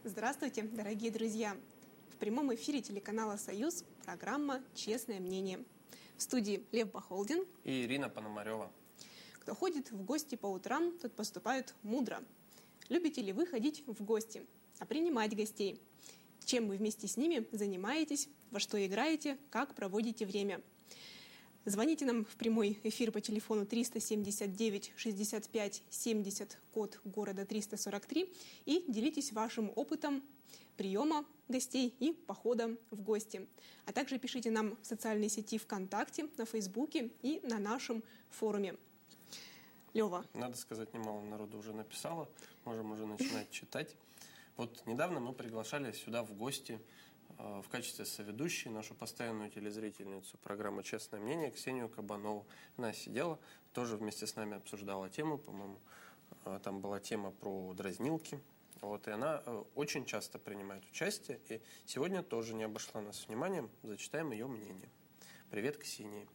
Здравствуйте, дорогие друзья! В прямом эфире телеканала «Союз» программа «Честное мнение». В студии Лев Бахолдин и Ирина Пономарева. Кто ходит в гости по утрам, тот поступает мудро. Любите ли вы ходить в гости, а принимать гостей? Чем вы вместе с ними занимаетесь, во что играете, как проводите время? Звоните нам в прямой эфир по телефону 379 65 70, код города 343, и делитесь вашим опытом приема гостей и похода в гости. А также пишите нам в социальной сети ВКонтакте, на Фейсбуке и на нашем форуме. Лева. Надо сказать, немало народу уже написало, можем уже начинать читать. Вот недавно мы приглашали сюда в гости в качестве соведущей нашу постоянную телезрительницу программы «Честное мнение» Ксению Кабанову. Она сидела, тоже вместе с нами обсуждала тему, по-моему, там была тема про дразнилки. Вот, и она очень часто принимает участие, и сегодня тоже не обошла нас вниманием. Зачитаем ее мнение. Привет, Ксении.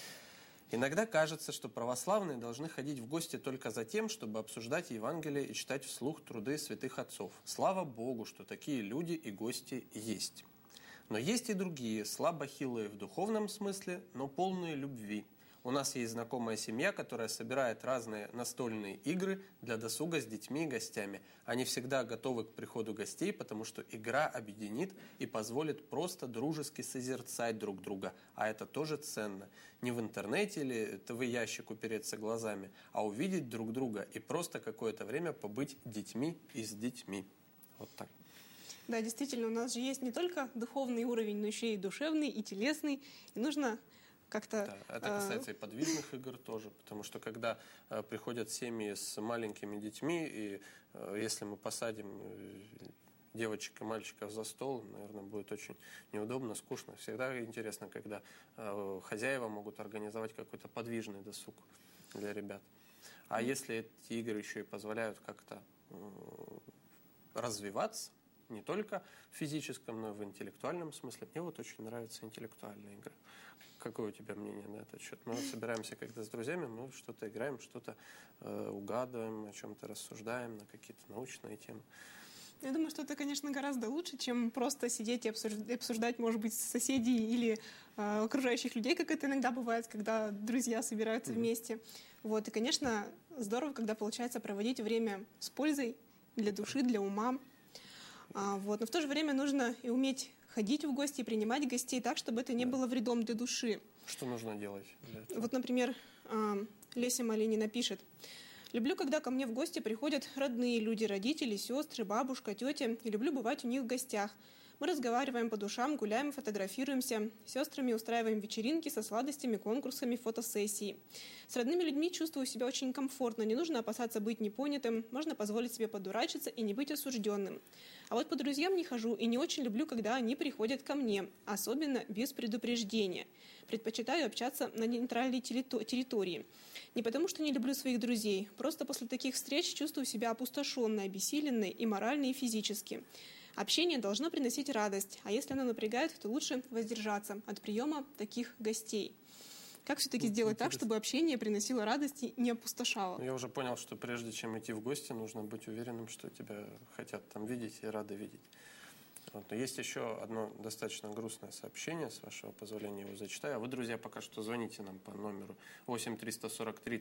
Иногда кажется, что православные должны ходить в гости только за тем, чтобы обсуждать Евангелие и читать вслух труды святых отцов. Слава Богу, что такие люди и гости есть. Но есть и другие, слабохилые в духовном смысле, но полные любви. У нас есть знакомая семья, которая собирает разные настольные игры для досуга с детьми и гостями. Они всегда готовы к приходу гостей, потому что игра объединит и позволит просто дружески созерцать друг друга. А это тоже ценно. Не в интернете или ТВ-ящик упереться глазами, а увидеть друг друга и просто какое-то время побыть детьми и с детьми. Вот так. Да, действительно, у нас же есть не только духовный уровень, но еще и душевный, и телесный. И нужно как-то... Да, это касается и подвижных игр тоже, потому что когда приходят семьи с маленькими детьми, и если мы посадим девочек и мальчиков за стол, наверное, будет очень неудобно, скучно. Всегда интересно, когда хозяева могут организовать какой-то подвижный досуг для ребят. А если эти игры еще и позволяют как-то развиваться, не только в физическом, но и в интеллектуальном смысле. Мне вот очень нравятся интеллектуальные игры. Какое у тебя мнение на этот счет? Мы собираемся когда с друзьями, мы что-то играем, что-то угадываем, о чем-то рассуждаем, на какие-то научные темы. Я думаю, что это, конечно, гораздо лучше, чем просто сидеть и обсуждать, может быть, соседей или окружающих людей, как это иногда бывает, когда друзья собираются вместе. Вот. И, конечно, здорово, когда получается проводить время с пользой для души, для ума. Вот. Но в то же время нужно и уметь ходить в гости и принимать гостей так, чтобы это не было вредом для души. Что нужно делать для этого? Вот, например, Леся Малинина пишет. «Люблю, когда ко мне в гости приходят родные люди, родители, сестры, бабушка, тетя. И люблю бывать у них в гостях. Мы разговариваем по душам, гуляем, фотографируемся. С сестрами устраиваем вечеринки со сладостями, конкурсами, фотосессии. С родными людьми чувствую себя очень комфортно. Не нужно опасаться быть непонятым. Можно позволить себе подурачиться и не быть осужденным. А вот по друзьям не хожу и не очень люблю, когда они приходят ко мне. Особенно без предупреждения. Предпочитаю общаться на нейтральной территории. Не потому, что не люблю своих друзей. Просто после таких встреч чувствую себя опустошенной, обессиленной и морально, и физически. Общение должно приносить радость, а если оно напрягает, то лучше воздержаться от приема таких гостей». Как все-таки сделать так, чтобы общение приносило радость и не опустошало? Я уже понял, что прежде чем идти в гости, нужно быть уверенным, что тебя хотят там видеть и рады видеть. Вот. Но есть еще одно достаточно грустное сообщение, с вашего позволения его зачитаю. А вы, друзья, пока что звоните нам по номеру 8 343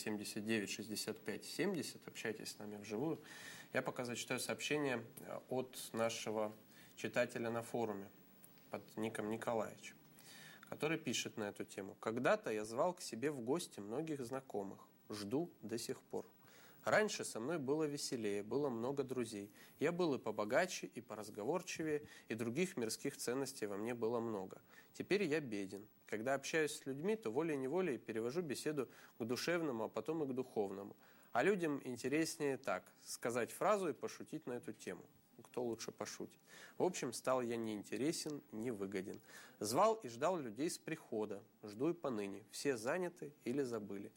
379 65 70, общайтесь с нами вживую. Я пока зачитаю сообщение от нашего читателя на форуме под ником Николаевич, который пишет на эту тему. «Когда-то я звал к себе в гости многих знакомых. Жду до сих пор. Раньше со мной было веселее, было много друзей. Я был и побогаче, и поразговорчивее, и других мирских ценностей во мне было много. Теперь я беден. Когда общаюсь с людьми, то волей-неволей перевожу беседу к душевному, а потом и к духовному. А людям интереснее так, сказать фразу и пошутить на эту тему. Кто лучше пошутит. В общем, стал я неинтересен, невыгоден. Звал и ждал людей с прихода. Жду и поныне. Все заняты или забыли.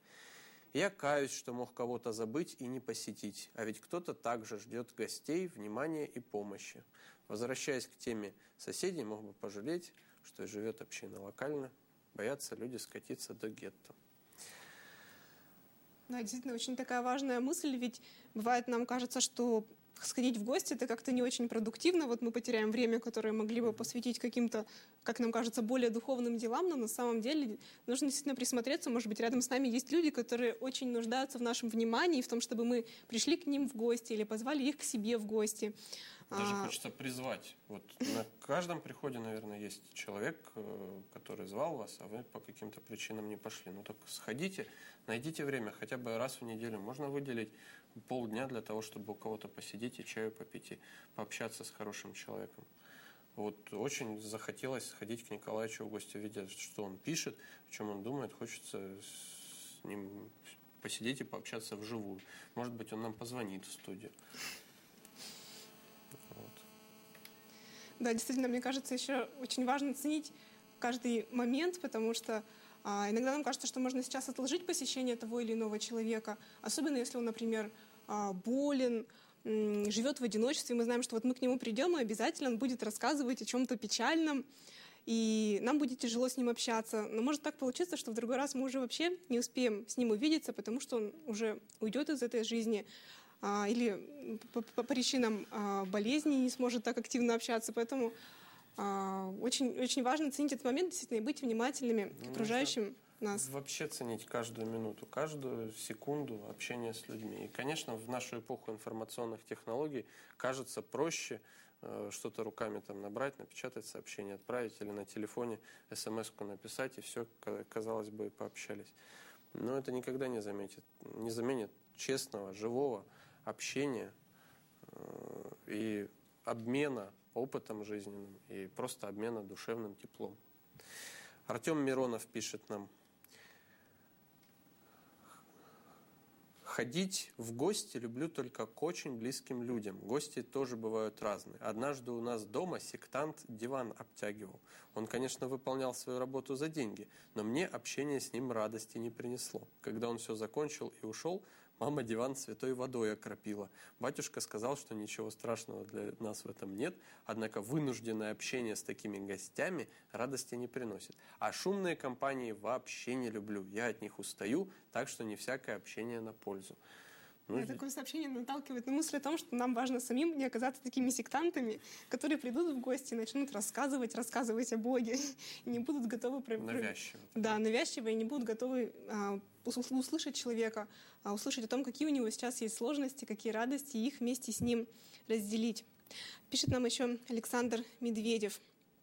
Я каюсь, что мог кого-то забыть и не посетить, а ведь кто-то также ждет гостей, внимания и помощи. Возвращаясь к теме соседей, мог бы пожалеть, что живет община локально, боятся люди скатиться до гетто». Да, действительно, очень такая важная мысль, ведь бывает, нам кажется, что сходить в гости — это как-то не очень продуктивно. Вот мы потеряем время, которое могли бы посвятить каким-то, как нам кажется, более духовным делам, но на самом деле нужно действительно присмотреться. Может быть, рядом с нами есть люди, которые очень нуждаются в нашем внимании, в том, чтобы мы пришли к ним в гости или позвали их к себе в гости. Даже хочется призвать. Вот на каждом приходе, наверное, есть человек, который звал вас, а вы по каким-то причинам не пошли. Ну так сходите, найдите время, хотя бы раз в неделю. Можно выделить полдня для того, чтобы у кого-то посидеть и чаю попить, и пообщаться с хорошим человеком. Вот очень захотелось сходить к Николаевичу в гости, видя, что он пишет, о чем он думает. Хочется с ним посидеть и пообщаться вживую. Может быть, он нам позвонит в студию. Да, действительно, мне кажется, еще очень важно ценить каждый момент, потому что иногда нам кажется, что можно сейчас отложить посещение того или иного человека, особенно если он, например, болен, живет в одиночестве. Мы знаем, что вот мы к нему придем, и обязательно он будет рассказывать о чем-то печальном, и нам будет тяжело с ним общаться. Но может так получиться, что в другой раз мы уже вообще не успеем с ним увидеться, потому что он уже уйдет из этой жизни, или по причинам болезни не сможет так активно общаться. Поэтому очень, очень важно ценить этот момент, действительно, и быть внимательными к окружающим нас. Вообще ценить каждую минуту, каждую секунду общения с людьми. И, конечно, в нашу эпоху информационных технологий кажется проще что-то руками там набрать, напечатать сообщение, отправить или на телефоне смс-ку написать, и все, казалось бы, пообщались. Но это никогда не заменит честного, живого общения и обмена опытом жизненным и просто обмена душевным теплом. Артем Миронов пишет нам: ходить в гости люблю только к очень близким людям. Гости тоже бывают разные. Однажды у нас дома сектант диван обтягивал. Он, конечно, выполнял свою работу за деньги, но мне общение с ним радости не принесло. Когда он все закончил и ушел, мама диван святой водой окропила. Батюшка сказал, что ничего страшного для нас в этом нет, однако вынужденное общение с такими гостями радости не приносит. А шумные компании вообще не люблю. Я от них устаю, так что не всякое общение на пользу. Такое сообщение наталкивает на мысль о том, что нам важно самим не оказаться такими сектантами, которые придут в гости и начнут рассказывать о Боге, и не будут готовы... Навязчиво. Да, навязчиво, и не будут готовы услышать человека, услышать о том, какие у него сейчас есть сложности, какие радости, и их вместе с ним разделить. Пишет нам еще Александр Медведев.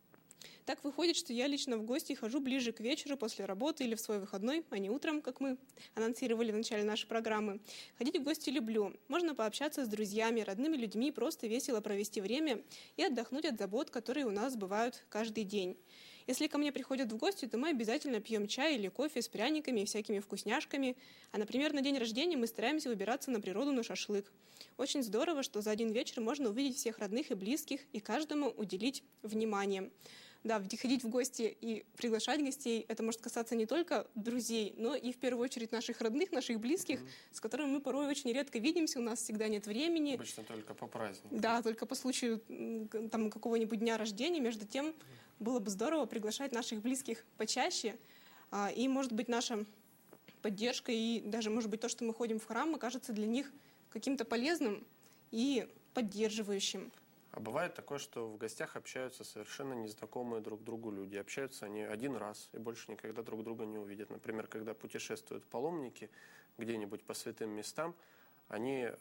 Так выходит, что я лично в гости хожу ближе к вечеру после работы или в свой выходной, а не утром, как мы анонсировали в начале нашей программы. Ходить в гости люблю. Можно пообщаться с друзьями, родными людьми, просто весело провести время и отдохнуть от забот, которые у нас бывают каждый день. Если ко мне приходят в гости, то мы обязательно пьем чай или кофе с пряниками и всякими вкусняшками. А, например, на день рождения мы стараемся выбираться на природу на шашлык. Очень здорово, что за один вечер можно увидеть всех родных и близких и каждому уделить внимание. Да, ходить в гости и приглашать гостей, это может касаться не только друзей, но и в первую очередь наших родных, наших близких, с которыми мы порой очень редко видимся, у нас всегда нет времени. Обычно только по праздникам. Да, только по случаю там, какого-нибудь дня рождения. Между тем, было бы здорово приглашать наших близких почаще, и, может быть, наша поддержка и даже, может быть, то, что мы ходим в храм, окажется для них каким-то полезным и поддерживающим. А бывает такое, что в гостях общаются совершенно незнакомые друг другу люди. Общаются они один раз и больше никогда друг друга не увидят. Например, когда путешествуют паломники где-нибудь по святым местам, они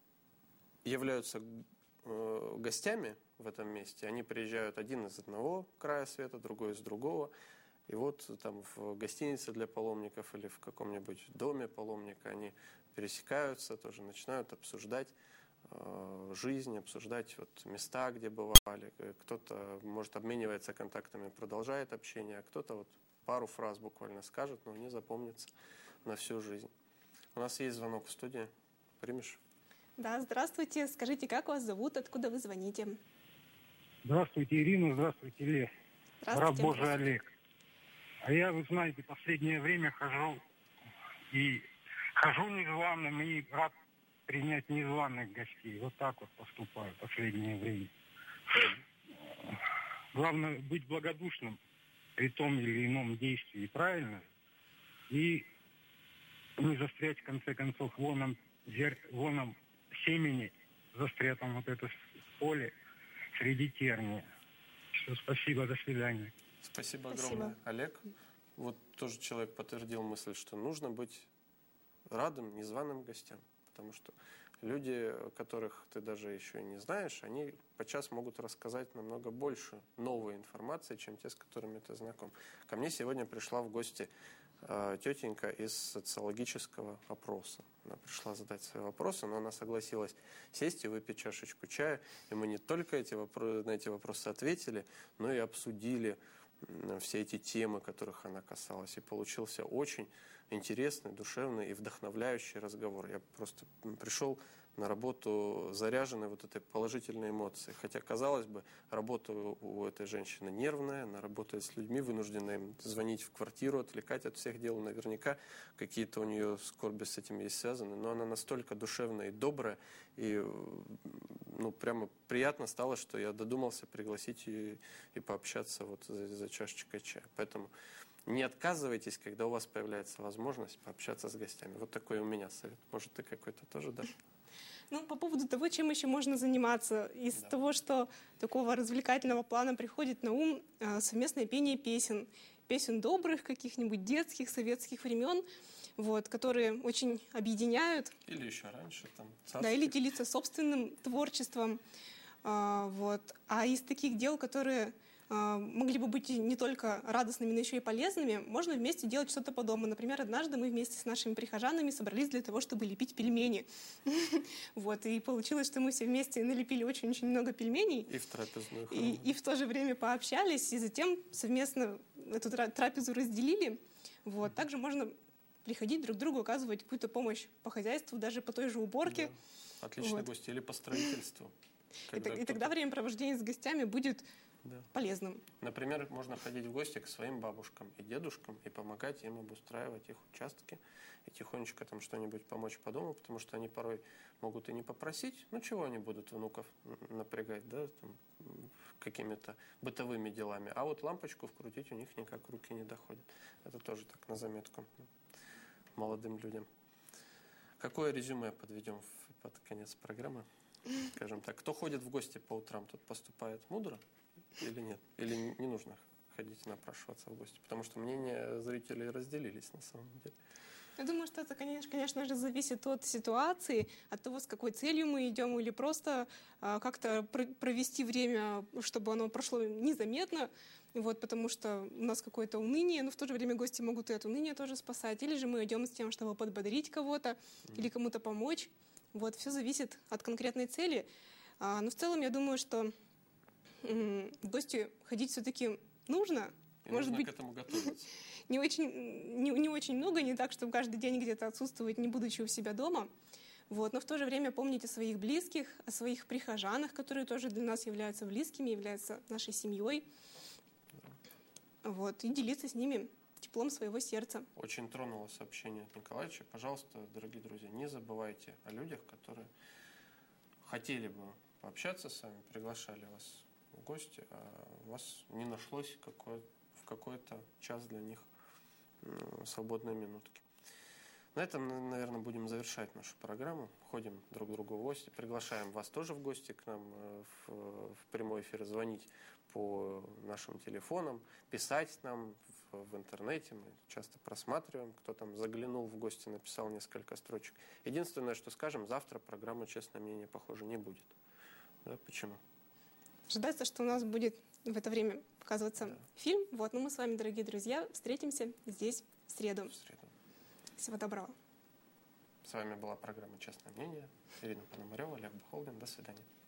являются гостями в этом месте. Они приезжают один из одного края света, другой из другого. И вот там в гостинице для паломников или в каком-нибудь доме паломника они пересекаются, тоже начинают обсуждать жизнь, обсуждать вот места, где бывали. Кто-то, может, обменивается контактами, продолжает общение, а кто-то вот пару фраз буквально скажет, но не запомнится на всю жизнь. У нас есть звонок в студии. Примешь? Да, здравствуйте. Скажите, как вас зовут, откуда вы звоните? Здравствуйте, Ирина, здравствуйте, Лев. Раб Божий Олег. А я, вы знаете, последнее время хожу незваным и рад принять незваных гостей. Вот так вот поступаю в последнее время. Главное быть благодушным при том или ином действии, правильно? И не застрять, в конце концов, воном семени застря там вот это поле среди терния. Все, спасибо, до свидания. Спасибо огромное, Олег. Вот тоже человек подтвердил мысль, что нужно быть радым незваным гостям, потому что люди, которых ты даже еще не знаешь, они подчас могут рассказать намного больше новой информации, чем те, с которыми ты знаком. Ко мне сегодня пришла в гости тетенька из социологического опроса. Она пришла задать свои вопросы, но она согласилась сесть и выпить чашечку чая. И мы не только на эти вопросы ответили, но и обсудили все эти темы, которых она касалась. И получился очень интересный, душевный и вдохновляющий разговор. Я просто пришел на работу заряженной вот этой положительной эмоцией. Хотя, казалось бы, работа у этой женщины нервная, она работает с людьми, вынуждена им звонить в квартиру, отвлекать от всех дел. Наверняка какие-то у нее скорби с этим есть связаны. Но она настолько душевная и добрая, и прямо приятно стало, что я додумался пригласить ее и пообщаться вот за чашечкой чая. Поэтому не отказывайтесь, когда у вас появляется возможность пообщаться с гостями. Вот такой у меня совет. Может, ты какой-то тоже дашь? По поводу того, чем еще можно заниматься. Из того, что такого развлекательного плана приходит на ум, совместное пение песен. Песен добрых, каких-нибудь детских, советских времен, которые очень объединяют. Или еще раньше, там, царских. Да, или делиться собственным творчеством. А из таких дел, которые могли бы быть не только радостными, но еще и полезными, можно вместе делать что-то по дому. Например, однажды мы вместе с нашими прихожанами собрались для того, чтобы лепить пельмени. И получилось, что мы все вместе налепили очень-очень много пельменей. И в трапезную. И в то же время пообщались, и затем совместно эту трапезу разделили. Также можно приходить друг к другу, оказывать какую-то помощь по хозяйству, даже по той же уборке. Да. Отличные гости. Или по строительству. И тогда времяпровождение с гостями будет полезным. Например, можно ходить в гости к своим бабушкам и дедушкам и помогать им обустраивать их участки и тихонечко там что-нибудь помочь по дому, потому что они порой могут и не попросить. Чего они будут внуков напрягать, да, там, какими-то бытовыми делами. А вот лампочку вкрутить у них никак руки не доходят. Это тоже так на заметку молодым людям. Какое резюме подведем под конец программы? Скажем так, кто ходит в гости по утрам, тот поступает мудро или нет? Или не нужно ходить напрашиваться в гости? Потому что мнения зрителей разделились на самом деле. Я думаю, что это, конечно же, зависит от ситуации, от того, с какой целью мы идем, или просто как-то провести время, чтобы оно прошло незаметно, потому что у нас какое-то уныние, но в то же время гости могут и от уныния тоже спасать, или же мы идем с тем, чтобы подбодрить кого-то или кому-то помочь. Все зависит от конкретной цели. Но в целом я думаю, что в гости ходить все-таки нужно. И может нужно быть, к этому готовиться. Не очень много, не так, чтобы каждый день где-то отсутствовать, не будучи у себя дома. Но в то же время помнить о своих близких, о своих прихожанах, которые тоже для нас являются близкими, являются нашей семьей. И делиться с ними теплом своего сердца. Очень тронуло сообщение от Николаевича. Пожалуйста, дорогие друзья, не забывайте о людях, которые хотели бы пообщаться с вами, приглашали вас в гости, а у вас не нашлось в какой-то час для них свободной минутки. На этом, наверное, будем завершать нашу программу. Ходим друг к другу в гости. Приглашаем вас тоже в гости к нам в прямой эфир, звонить по нашим телефонам, писать нам в интернете. Мы часто просматриваем, кто там заглянул в гости, написал несколько строчек. Единственное, что скажем, завтра программа «Честное мнение», похоже, не будет. Да, почему? Ожидается, что у нас будет в это время показываться фильм. Но мы с вами, дорогие друзья, встретимся здесь в среду. Всего доброго. С вами была программа «Честное мнение». Ирина Пономарева, Олег Бухолдин. До свидания.